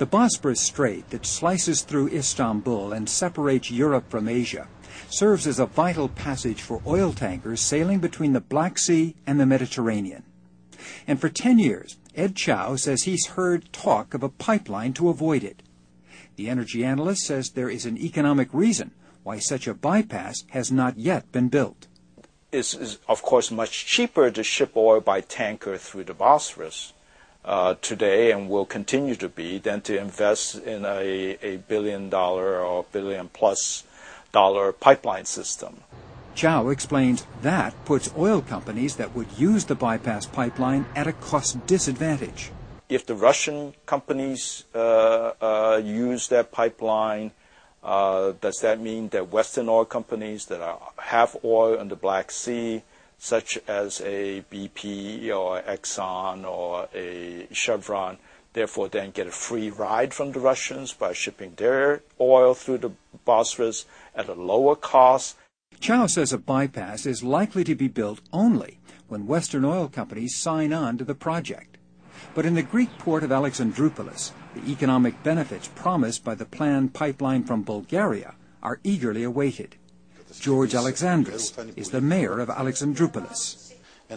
The Bosporus Strait that slices through Istanbul and separates Europe from Asia serves as a vital passage for oil tankers sailing between the Black Sea and the Mediterranean. And for 10 years, Ed Chow says he's heard talk of a pipeline to avoid it. The energy analyst says there is an economic reason why such a bypass has not yet been built. It's of course much cheaper to ship oil by tanker through the Bosphorus today, and will continue to be, than to invest in a $1 billion or $1 billion+ pipeline system. Chow explains that puts oil companies that would use the bypass pipeline at a cost disadvantage. If the Russian companies use that pipeline, does that mean that Western oil companies that have oil in the Black Sea, such as a BP or Exxon or a Chevron, therefore then get a free ride from the Russians by shipping their oil through the Bosphorus at a lower cost? Chow says a bypass is likely to be built only when Western oil companies sign on to the project. But in the Greek port of Alexandroupolis, the economic benefits promised by the planned pipeline from Bulgaria are eagerly awaited. George Alexandros is the mayor of Alexandroupolis.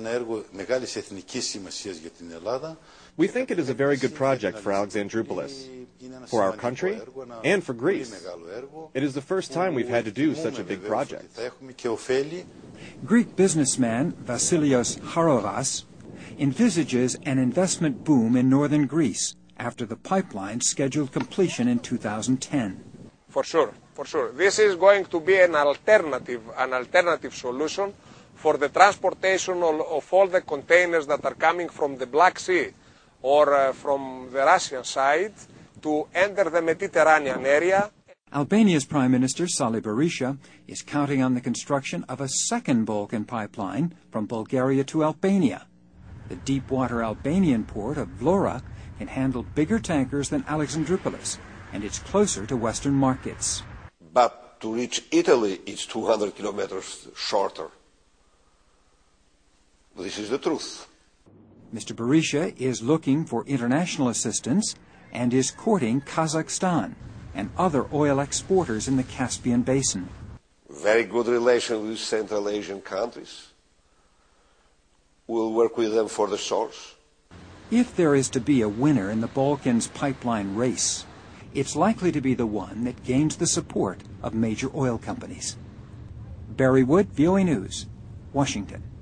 We think it is a very good project for Alexandroupolis, for our country, and for Greece. It is the first time we've had to do such a big project. Greek businessman Vasilios Haroras envisages an investment boom in northern Greece after the pipeline's scheduled completion in 2010. For sure. This is going to be an alternative solution for the transportation of all the containers that are coming from the Black Sea or from the Russian side to enter the Mediterranean area. Albania's Prime Minister Sali Berisha is counting on the construction of a second Balkan pipeline from Bulgaria to Albania. The deep-water Albanian port of Vlora can handle bigger tankers than Alexandroupolis, and it's closer to Western markets. But to reach Italy, it's 200 kilometers shorter. This is the truth. Mr. Berisha is looking for international assistance and is courting Kazakhstan and other oil exporters in the Caspian Basin. Very good relation with Central Asian countries. We'll work with them for the source. If there is to be a winner in the Balkans pipeline race, it's likely to be the one that gains the support of major oil companies. Barry Wood, VOA News, Washington.